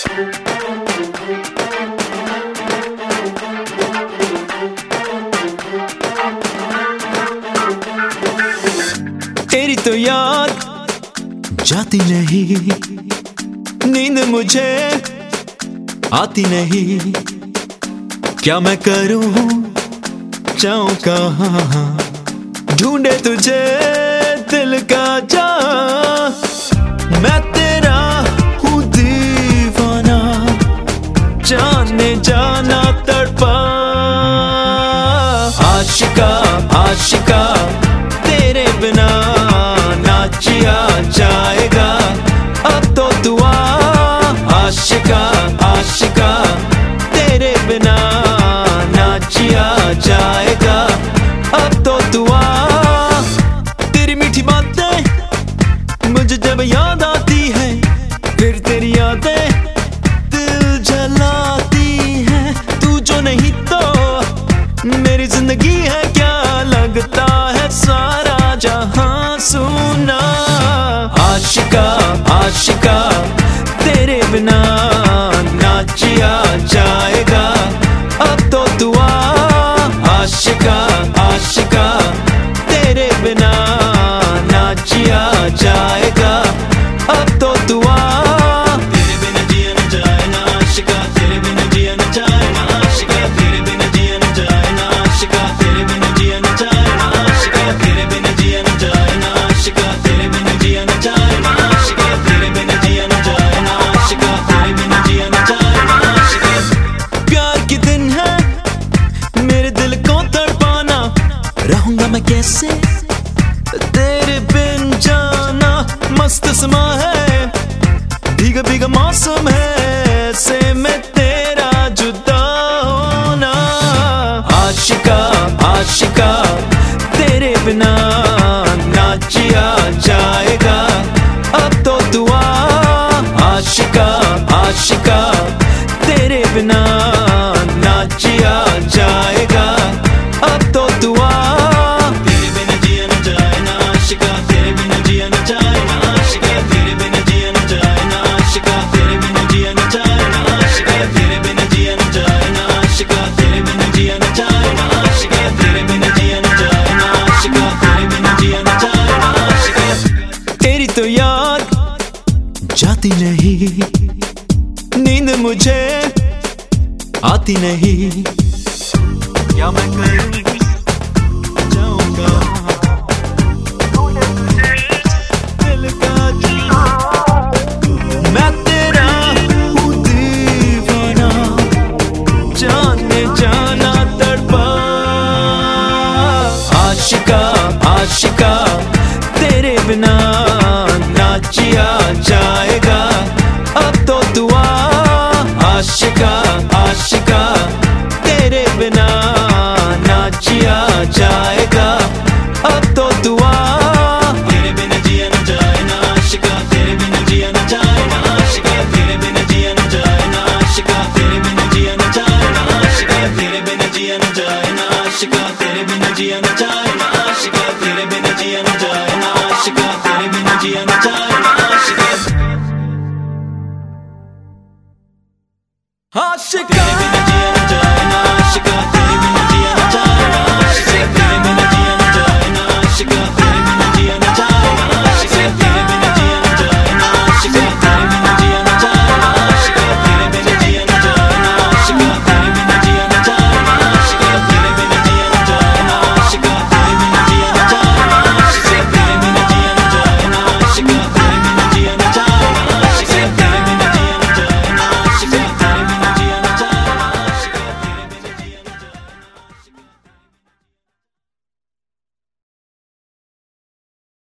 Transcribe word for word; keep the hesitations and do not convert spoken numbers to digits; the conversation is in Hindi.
तेरी तो याद जाती नहीं, नींद मुझे आती नहीं। क्या मैं करूं, जाऊं कहां, ढूंढे तुझे दिल का जहां। मैं तेरा हूँ दीवाना, जाने जाना तड़पा। आशिका आशिका तेरे बिना ना जिया जाएगा अब तो दुआ। आशिका आशिका तेरे बिना ना जिया जाएगा अब तो दुआ। तेरी मीठी बातें मुझे जब याद आती है, फिर तेरी यादें दिल जलाती है। तू जो नहीं तो मेरी जिंदगी है, क्या लगता है सारा जहां सुना। आशिका आशिका तेरे बिना ना जिया जाएगा अब तो दुआ। आशिका आशिका तेरे बिना ना जिया जाएगा अब तो दुआ। तेरे बिना जिया न जाए ना आशिका, तेरे बिना जिया न जाए ना आशिका, तेरे बिना जिया न जाए ना आशिका, तेरे बिना जिया न जाए ना आशिका, तेरे बिना जिया न जाए ना आशिका, तेरे बिना जिया न जाए ना आशिका, तेरे बिना जिया न जाए ना आशिका, तेरे बिना जिया न जाए ना आशिका। प्यार के दिन है मेरे दिल को तड़पाना, रहूंगा मैं कैसे तेरे बिन जाना। मस्त समा है, भीगा भीगा मौसम है, से मैं तेरा जुदा होना। आशिका आशिका तेरे बिना ना जिया जाएगा अब तो दुआ। आशिका आशिका तेरे बिना ना जिया जाएगा अब तो दुआ। तेरे बिना जिया न जाए ना आशिका, तेरे बिना जिया न जाए ना आशिका, तेरे बिना जिया न जाए ना आशिका, तेरे बिना जिया न जाए ना आशिका, तेरे बिना जिया न जाए ना आशिका, तेरे बिना जिया न जाए ना आशिका, तेरे बिना जिया न जाए ना आशिका, तेरे बिना जिया न जाए ना आशिका। तेरी तो याद जाती नहीं, नींद मुझे आती नहीं। क्या मैं करूं